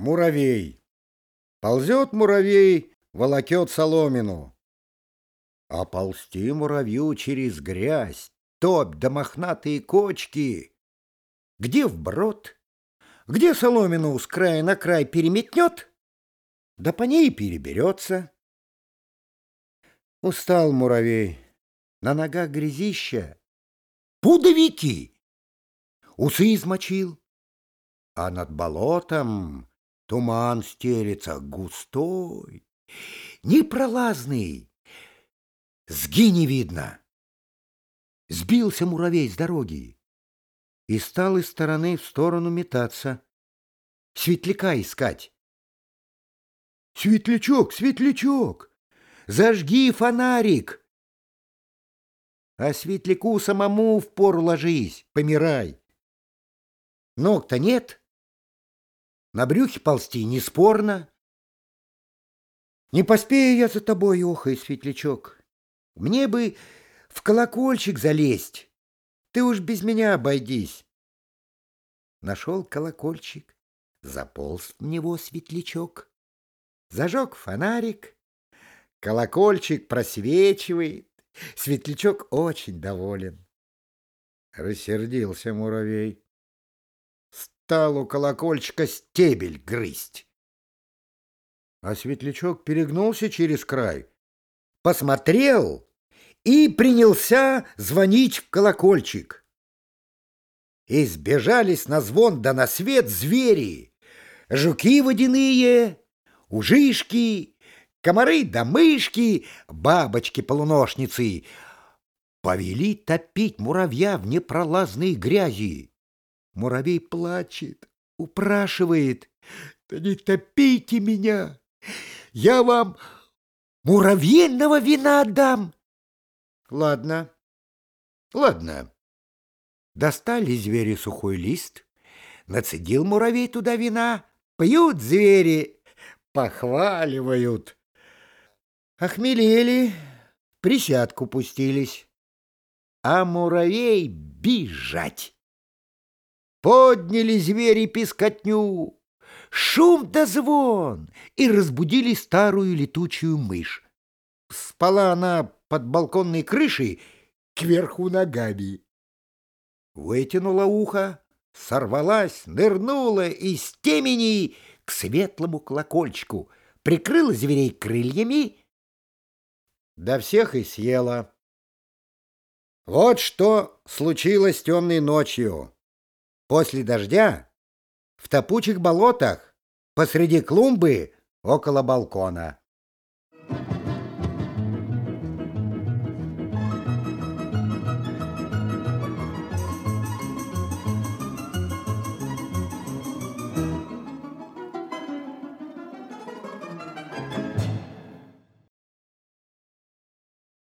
Муравей. Ползет муравей, волокет соломину. А ползти муравью через грязь, топь да мохнатые кочки. Где вброд, где соломину с края на край переметнет, да по ней переберется. Устал муравей, на ногах грязища, пудовики, усы измочил, а над болотом туман стелется густой, непролазный, сги не видно. Сбился муравей с дороги и стал из стороны в сторону метаться, светляка искать. «Светлячок, светлячок, зажги фонарик!» А светляку самому впору ложись, помирай. Ног-то нет, на брюхе ползти неспорно. Не поспею я за тобой, охай, светлячок. Мне бы в колокольчик залезть, ты уж без меня обойдись. Нашел колокольчик, заполз в него светлячок, зажег фонарик, колокольчик просвечивает, светлячок очень доволен. Рассердился муравей, стал у колокольчика стебель грызть. А светлячок перегнулся через край, посмотрел и принялся звонить в колокольчик. И сбежались на звон да на свет звери, жуки водяные, ужишки, комары да мышки, бабочки-полуношницы. Повели топить муравья в непролазной грязи. Муравей плачет, упрашивает: «Да не топите меня, я вам муравьиного вина отдам». Ладно, ладно. Достали звери сухой лист, нацедил муравей туда вина, пьют звери, похваливают. Охмелели, присядку пустились, а муравей бежать. Подняли звери пискотню, шум да звон, и разбудили старую летучую мышь. Спала она под балконной крышей кверху ногами. Вытянула ухо, сорвалась, нырнула из темени к светлому колокольчику, прикрыла зверей крыльями, да всех и съела. Вот что случилось темной ночью. После дождя в топучих болотах посреди клумбы около балкона.